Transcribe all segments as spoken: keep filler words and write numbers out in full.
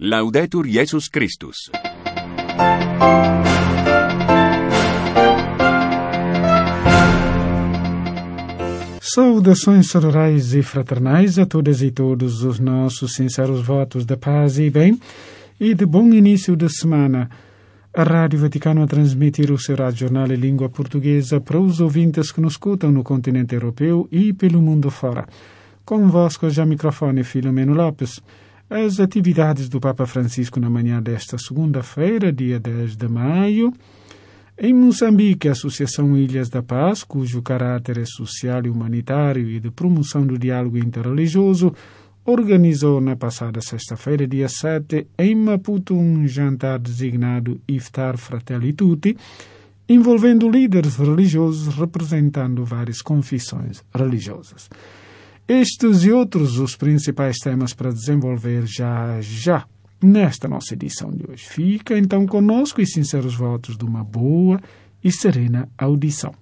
Laudetur Jesus Christus. Saudações sororais e fraternais a todas e todos os nossos sinceros votos de paz e bem e de bom início de semana. A Rádio Vaticano a transmitir o seu rádio jornal em língua portuguesa para os ouvintes que nos escutam no continente europeu e pelo mundo fora. Convosco já microfone Filomeno Lopes. As atividades do Papa Francisco na manhã desta segunda-feira, dia dez de maio. Em Moçambique, a Associação Ilhas da Paz, cujo caráter é social e humanitário e de promoção do diálogo interreligioso, organizou na passada sexta-feira, dia sete, em Maputo, um jantar designado Iftar Fratelli Tutti, envolvendo líderes religiosos representando várias confissões religiosas. Estes e outros os principais temas para desenvolver já já nesta nossa edição de hoje. Fica então conosco e sinceros votos de uma boa e serena audição.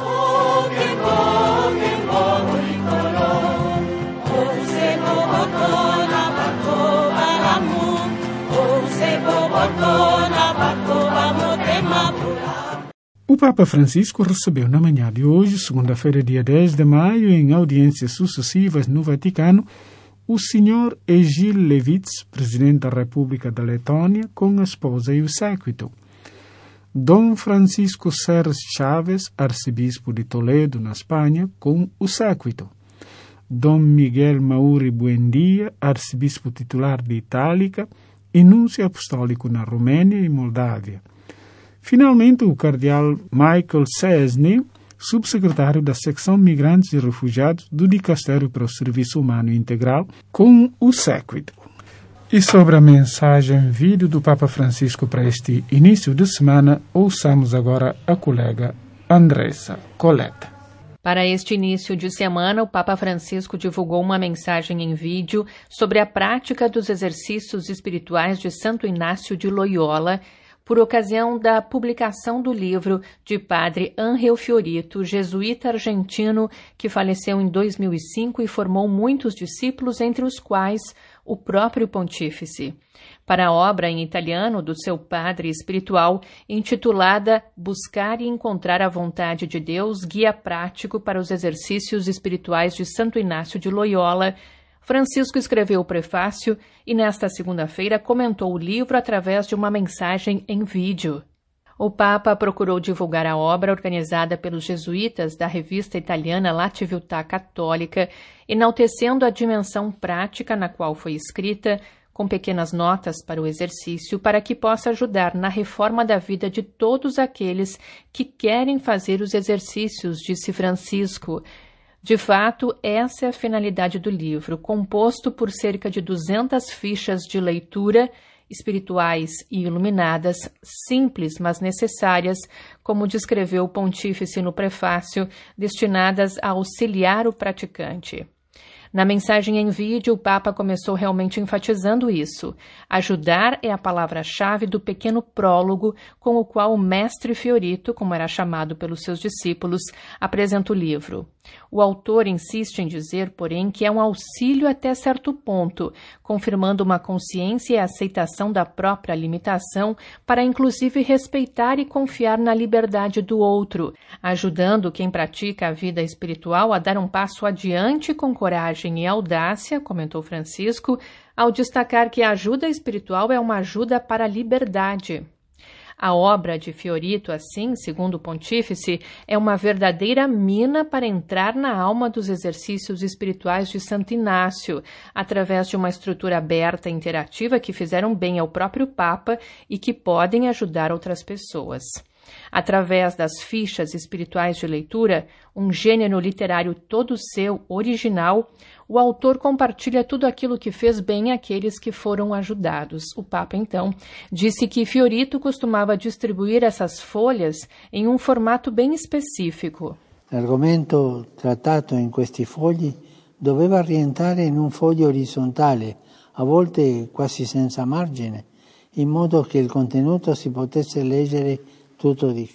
O Papa Francisco recebeu na manhã de hoje, segunda-feira, dia dez de maio, em audiências sucessivas no Vaticano, o senhor Egil Levits, presidente da República da Letônia, com a esposa e o séquito. Dom Francisco Serres Chaves, arcebispo de Toledo, na Espanha, com o séquito. Dom Miguel Mauri Buendia, arcebispo titular de Itálica e núncio apostólico na Romênia e Moldávia. Finalmente, o cardeal Michael Cesny, subsecretário da Secção Migrantes e Refugiados do Dicastério para o Serviço Humano Integral, com o séquito. E sobre a mensagem vídeo do Papa Francisco para este início de semana, ouçamos agora a colega Andressa Coletta. Para este início de semana, o Papa Francisco divulgou uma mensagem em vídeo sobre a prática dos exercícios espirituais de Santo Inácio de Loyola, por ocasião da publicação do livro de Padre Ángel Fiorito, jesuíta argentino, que faleceu em dois mil e cinco e formou muitos discípulos, entre os quais o próprio pontífice. Para a obra em italiano do seu padre espiritual, intitulada Buscar e Encontrar a Vontade de Deus, Guia Prático para os Exercícios Espirituais de Santo Inácio de Loyola, Francisco escreveu o prefácio e, nesta segunda-feira, comentou o livro através de uma mensagem em vídeo. O Papa procurou divulgar a obra organizada pelos jesuítas da revista italiana La Civiltà Cattolica, enaltecendo a dimensão prática na qual foi escrita, com pequenas notas para o exercício, para que possa ajudar na reforma da vida de todos aqueles que querem fazer os exercícios, disse Francisco. De fato, essa é a finalidade do livro, composto por cerca de duzentas fichas de leitura, espirituais e iluminadas, simples, mas necessárias, como descreveu o pontífice no prefácio, destinadas a auxiliar o praticante. Na mensagem em vídeo, o Papa começou realmente enfatizando isso. Ajudar é a palavra-chave do pequeno prólogo com o qual o mestre Fiorito, como era chamado pelos seus discípulos, apresenta o livro. O autor insiste em dizer, porém, que é um auxílio até certo ponto, confirmando uma consciência e aceitação da própria limitação para, inclusive, respeitar e confiar na liberdade do outro, ajudando quem pratica a vida espiritual a dar um passo adiante com coragem e audácia, comentou Francisco, ao destacar que a ajuda espiritual é uma ajuda para a liberdade. A obra de Fiorito, assim, segundo o pontífice, é uma verdadeira mina para entrar na alma dos exercícios espirituais de Santo Inácio, através de uma estrutura aberta e interativa que fizeram bem ao próprio Papa e que podem ajudar outras pessoas. Através das fichas espirituais de leitura, um gênero literário todo seu, original, o autor compartilha tudo aquilo que fez bem àqueles que foram ajudados. O Papa, então, disse que Fiorito costumava distribuir essas folhas em um formato bem específico. L'argomento trattato in questi fogli doveva rientrare in un foglio orizzontale, a volte quasi senza margine, in modo che il contenuto si potesse leggere tutto di filo.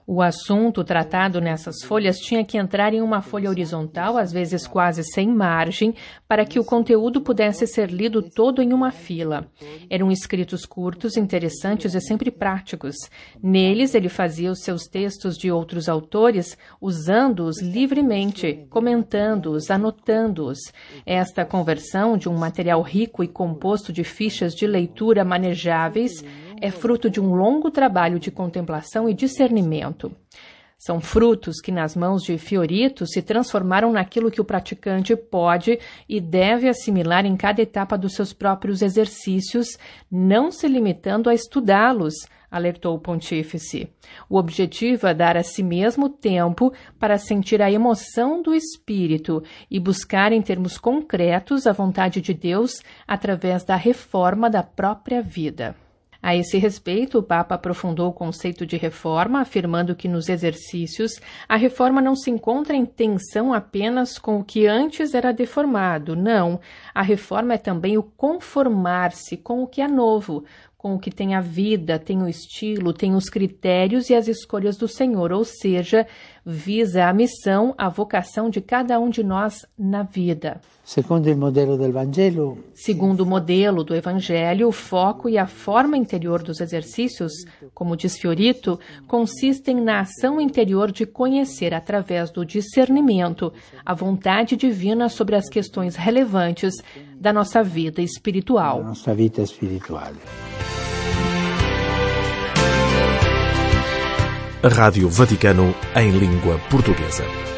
O assunto tratado nessas folhas tinha que entrar em uma folha horizontal, às vezes quase sem margem, para que o conteúdo pudesse ser lido todo em uma fila. Eram escritos curtos, interessantes e sempre práticos. Neles, ele fazia os seus textos de outros autores, usando-os livremente, comentando-os, anotando-os. Esta conversão de um material rico e composto de fichas de leitura manejáveis é fruto de um longo trabalho de contemplação e discernimento. São frutos que, nas mãos de Fiorito, se transformaram naquilo que o praticante pode e deve assimilar em cada etapa dos seus próprios exercícios, não se limitando a estudá-los, alertou o pontífice. O objetivo é dar a si mesmo tempo para sentir a emoção do espírito e buscar, em termos concretos, a vontade de Deus através da reforma da própria vida. A esse respeito, o Papa aprofundou o conceito de reforma, afirmando que nos exercícios a reforma não se encontra em tensão apenas com o que antes era deformado. Não, a reforma é também o conformar-se com o que é novo, com o que tem a vida, tem o estilo, tem os critérios e as escolhas do Senhor, ou seja, visa a missão, a vocação de cada um de nós na vida. Segundo o modelo do Evangelho, Segundo o modelo do Evangelho, o foco e a forma interior dos exercícios, como diz Fiorito, consistem na ação interior de conhecer, através do discernimento, a vontade divina sobre as questões relevantes da nossa vida espiritual. da nossa vida espiritual. Rádio Vaticano em língua portuguesa.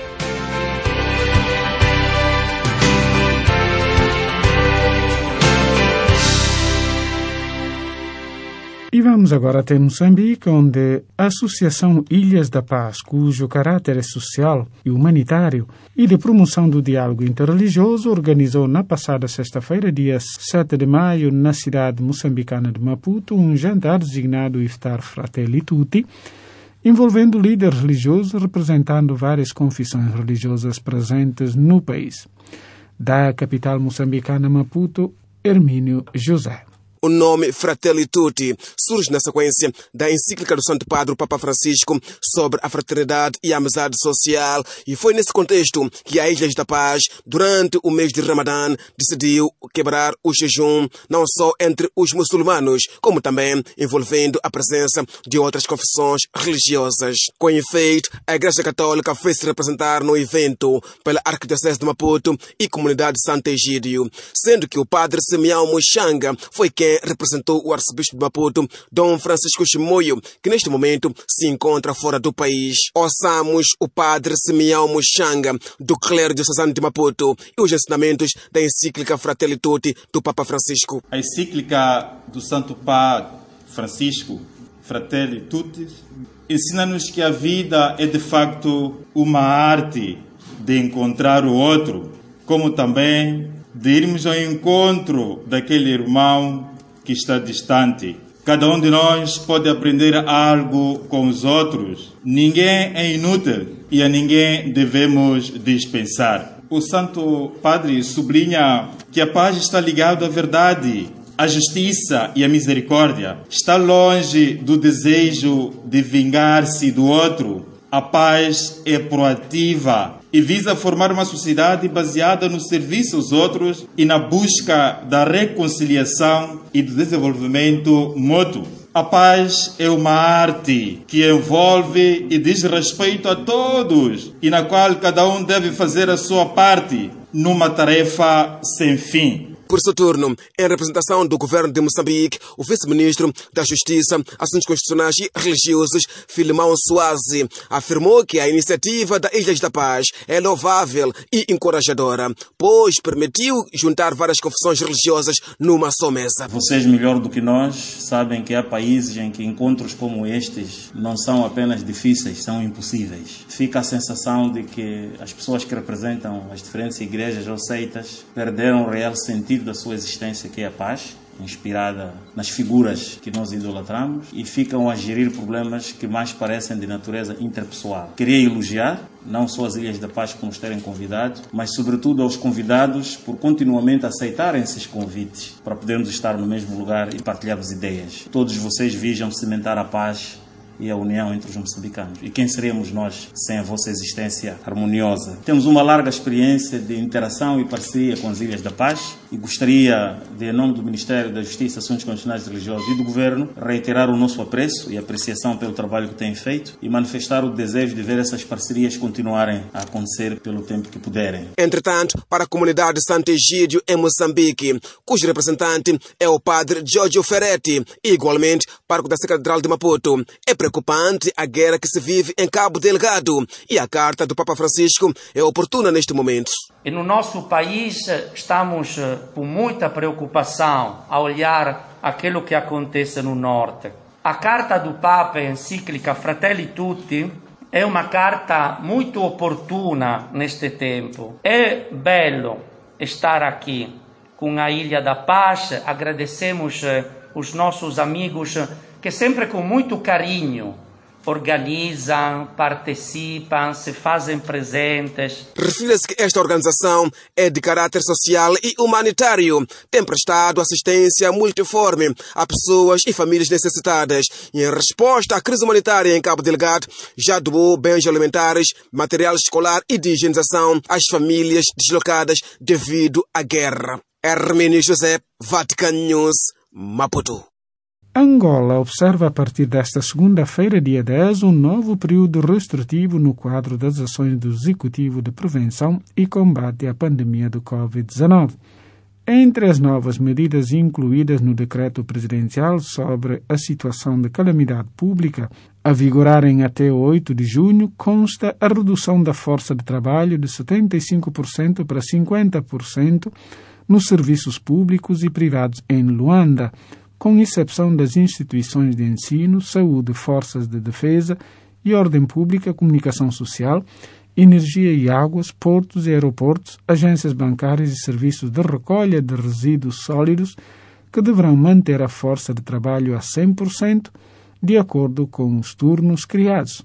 E vamos agora até Moçambique, onde a Associação Ilhas da Paz, cujo caráter é social e humanitário e de promoção do diálogo interreligioso, organizou na passada sexta-feira, dia sete de maio, na cidade moçambicana de Maputo, um jantar designado Iftar Fratelli Tutti, envolvendo líderes religiosos representando várias confissões religiosas presentes no país. Da capital moçambicana Maputo, Hermínio José. O nome Fratelli Tutti surge na sequência da encíclica do Santo Padre o Papa Francisco sobre a fraternidade e a amizade social, e foi nesse contexto que a Ilhas da Paz, durante o mês de Ramadã, decidiu quebrar o jejum não só entre os muçulmanos, como também envolvendo a presença de outras confissões religiosas. Com efeito, a Igreja Católica fez-se representar no evento pela Arquidiocese de Maputo e Comunidade Santo Egídio, sendo que o Padre Simeão Muxanga foi quem representou o arcebispo de Maputo, Dom Francisco Chimoio, que neste momento se encontra fora do país. Ouçamos o Padre Simeão Muxanga, do clero diocesano de Maputo, e os ensinamentos da encíclica Fratelli Tutti do Papa Francisco. A encíclica do Santo Padre Francisco, Fratelli Tutti, ensina-nos que a vida é de facto uma arte de encontrar o outro, como também de irmos ao encontro daquele irmão que está distante. Cada um de nós pode aprender algo com os outros. Ninguém é inútil e a ninguém devemos dispensar. O Santo Padre sublinha que a paz está ligada à verdade, à justiça e à misericórdia. Está longe do desejo de vingar-se do outro. A paz é proativa e visa formar uma sociedade baseada no serviço aos outros e na busca da reconciliação e do desenvolvimento mútuo. A paz é uma arte que envolve e diz respeito a todos e na qual cada um deve fazer a sua parte numa tarefa sem fim. Por seu turno, em representação do governo de Moçambique, o vice-ministro da Justiça, Assuntos Constitucionais e Religiosos, Filimão Suazi, afirmou que a iniciativa da Ilhas da Paz é louvável e encorajadora, pois permitiu juntar várias confissões religiosas numa só mesa. Vocês, melhor do que nós, sabem que há países em que encontros como estes não são apenas difíceis, são impossíveis. Fica a sensação de que as pessoas que representam as diferentes igrejas ou seitas perderam o real sentido da sua existência, que é a paz, inspirada nas figuras que nós idolatramos, e ficam a gerir problemas que mais parecem de natureza interpessoal. Queria elogiar não só as Ilhas da Paz por nos terem convidado, mas sobretudo aos convidados por continuamente aceitarem esses convites para podermos estar no mesmo lugar e partilharmos ideias. Todos vocês visam cimentar a paz e a união entre os moçambicanos. E quem seríamos nós sem a vossa existência harmoniosa? Temos uma larga experiência de interação e parceria com as Ilhas da Paz e gostaria, de, em nome do Ministério da Justiça, Assuntos Constitucionais e Religiosos e do Governo, reiterar o nosso apreço e apreciação pelo trabalho que têm feito e manifestar o desejo de ver essas parcerias continuarem a acontecer pelo tempo que puderem. Entretanto, para a comunidade de Santo Egídio, em Moçambique, cujo representante é o padre Giorgio Ferretti, e igualmente pároco da Catedral de Maputo, é preocupante a guerra que se vive em Cabo Delgado e a carta do Papa Francisco é oportuna neste momento. E no nosso país estamos com muita preocupação a olhar aquilo que acontece no norte. A carta do Papa, a encíclica Fratelli Tutti, é uma carta muito oportuna neste tempo. É belo estar aqui com a Ilha da Paz. Agradecemos os nossos amigos que sempre com muito carinho organizam, participam, se fazem presentes. Refere-se que esta organização é de caráter social e humanitário. Tem prestado assistência multiforme a pessoas e famílias necessitadas. E em resposta à crise humanitária em Cabo Delgado, já doou bens alimentares, material escolar e de higienização às famílias deslocadas devido à guerra. Hermínio José, Vatican News, Maputo. Angola observa a partir desta segunda-feira, dia dez, um novo período restritivo no quadro das ações do Executivo de Prevenção e Combate à Pandemia do covid dezenove. Entre as novas medidas incluídas no decreto presidencial sobre a situação de calamidade pública, a vigorarem até oito de junho, consta a redução da força de trabalho de setenta e cinco por cento para cinquenta por cento nos serviços públicos e privados em Luanda, com exceção das instituições de ensino, saúde, forças de defesa e ordem pública, comunicação social, energia e águas, portos e aeroportos, agências bancárias e serviços de recolha de resíduos sólidos, que deverão manter a força de trabalho a cem por cento, de acordo com os turnos criados.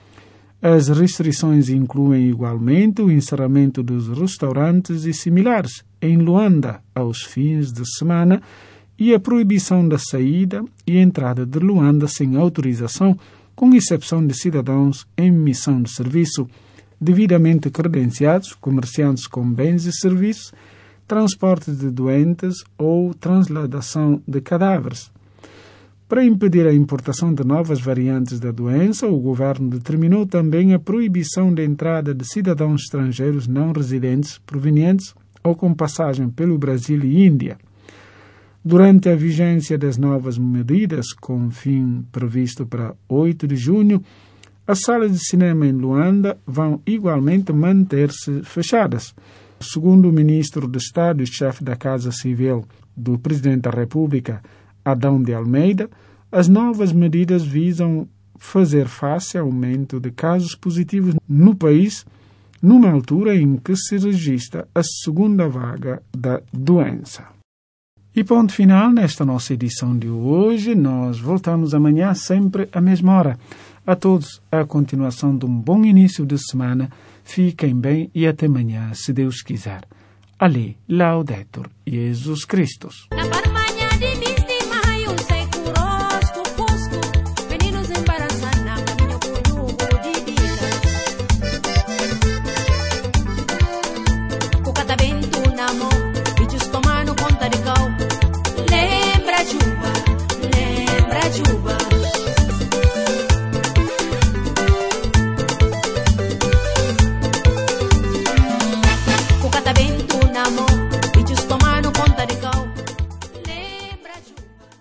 As restrições incluem igualmente o encerramento dos restaurantes e similares em Luanda aos fins de semana, e a proibição da saída e entrada de Luanda sem autorização, com exceção de cidadãos em missão de serviço, devidamente credenciados, comerciantes com bens e serviços, transporte de doentes ou transladação de cadáveres. Para impedir a importação de novas variantes da doença, o governo determinou também a proibição de entrada de cidadãos estrangeiros não residentes provenientes ou com passagem pelo Brasil e Índia. Durante a vigência das novas medidas, com fim previsto para oito de junho, as salas de cinema em Luanda vão igualmente manter-se fechadas. Segundo o ministro de Estado e chefe da Casa Civil do Presidente da República, Adão de Almeida, as novas medidas visam fazer face ao aumento de casos positivos no país, numa altura em que se registra a segunda vaga da doença. E ponto final nesta nossa edição de hoje. Nós voltamos amanhã, sempre à mesma hora. A todos, a continuação de um bom início de semana. Fiquem bem e até amanhã, se Deus quiser. Ali, Laudetur Jesus Christus.